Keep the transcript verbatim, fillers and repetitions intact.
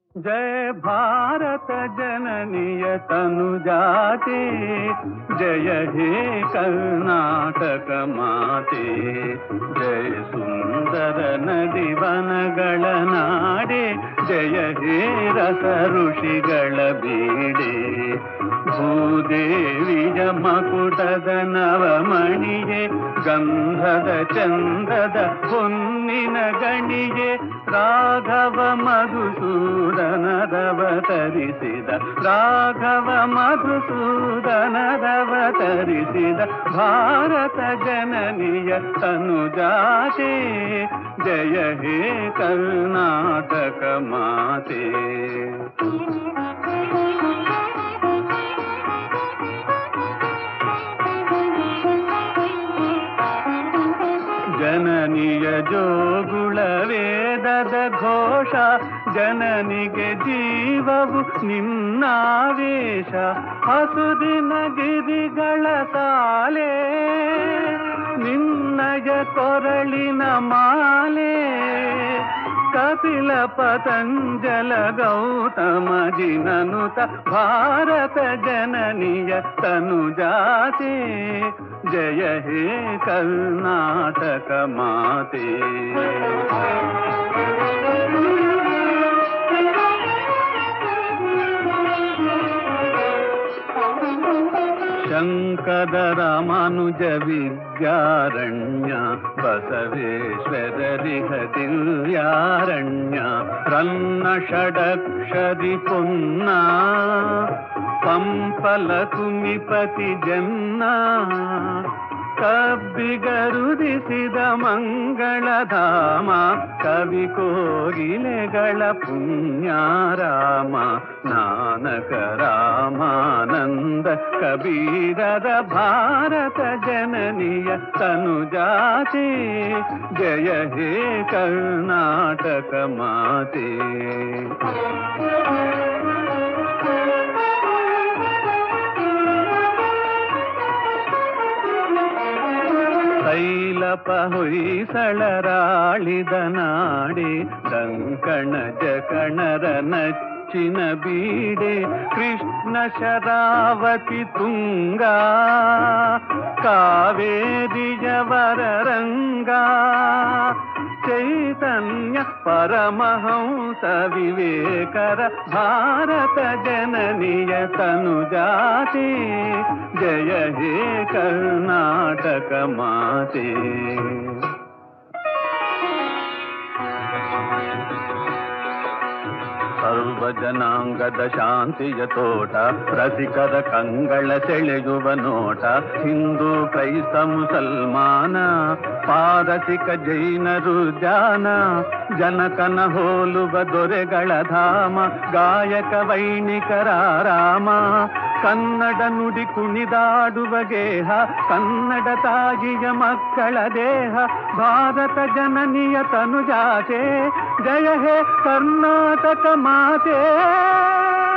जय भारत जननीय तनुजाते, जय हे कर्नाटक माते, जय सुंदर नदी वनಗಳ ನಾಡೆ, जय हे रस ಋಷಿಗಳ ಬೀಡೆ, ಭೂದೇವಿಯ ಮಕುಟದ ನವಮಣಿಯೇ, ಗಂಧದ ಚಂದದ ಹೊನ್ನಿನ ಗಣಿಯೇ, ರಾಘವ ಮಧುಸೂದನದವತರಿಸಿದ, ರಾಘವ ಮಧುಸೂದನದವತರಿಸಿದ ಭಾರತ ಜನನಿಯ ತನುಜಾತೆ, ಜಯ ಹೇ ಕರ್ನಾಟಕ ಮಾತೆ. ಜನನಿಯ ಜೋಗುಳ ವೇದದ ಘೋಷ, ಜನನಿಗೆ ಜೀವವು ನಿನ್ನಾವೇಶ, ಹಸುದಿನ ಗಿರಿಗಳ ಸಾಲೆ, ನಿನ್ನಯ ಕೊರಳಿನ ಮಾಲೆ, ಕಪಿಲ ಪತಂಜಲ ಗೌತಮ ಜಿನನುತ ಭಾರತ ಜನನಿಯ ತನುಜಾತೆ, ಜಯ ಹೇ ಕರ್ನಾಟಕ ಮಾತೆ. ಶಂಕದ ರಾಮಾನುಜ ವಿದ್ಯಾರಣ್ಯ, ಬಸವೇಶ್ವರರಿಹ ದಿವ್ಯಾರಣ್ಯ, ರನ್ನ ಷಡಕ್ಷರಿ ಪುನ್ನ, ಪಂಪಲ ಕುಮಿಪತಿ ಜನ್ನ, ಕಬ್ಬಿಗರುದಿಸಿದ ಮಂಗಳಧಾಮ, ಕವಿ ಕೋಗಿಲೆಗಳ ಪುಣ್ಯಾರಾಮ, ನಾನಕ ರಾಮಾನಂದ ಕಬೀರರ ಭಾರತ ಜನನಿಯ ತನುಜಾತೆ, ಜಯ ಹೇ ಕರ್ನಾಟಕ ಮಾತೆ. ತೈಲಪ ಹೊಯ್ಸಳರಾಳಿದ ನಾಡೆ, ಕಂಕಣ ಜಕಣರ ನಚ್ಚಿನ ಬೀಡೆ, ಕೃಷ್ಣ ಶರಾವತಿ ತುಂಗ, ಕಾವೇರಿಯವರ ರಂಗ, ಚೈತನ್ಯ ಪರಮಹಂಸ ವಿವೇಕರ ಭಾರತ ಜನನಿಯ ತನುಜಾತೆ, ಜಯ ಹೇ ಕರ್ನಾಟಕ ಮಾತೆ. ಸರ್ವ ಜನಾಂಗದ ಶಾಂತಿಯ ತೋಟ, ರಸಿಕರ ಕಂಗಳ ಸೆಳೆಯುವ ನೋಟ, ಹಿಂದೂ ಕ್ರೈಸ್ತ ಮುಸಲ್ಮಾನ, ಪಾರಸಿಕ ಜೈನರು ಜಾನ, ಜನಕನ ಹೋಲುವ ದೊರೆಗಳ ಧಾಮ, ಗಾಯಕ ವೈಣಿಕರ ರಾಮ, ಕನ್ನಡ ನುಡಿ ಕುಣಿದಾಡುವ ಗೇಹ, ಕನ್ನಡ ತಾಯಿಯ ಮಕ್ಕಳ ದೇಹ, ಭಾರತ ಜನನಿಯ ತನುಜಾತೆ, ಜಯ ಹೇ ಕರ್ನಾಟಕ ಮಾತೆ.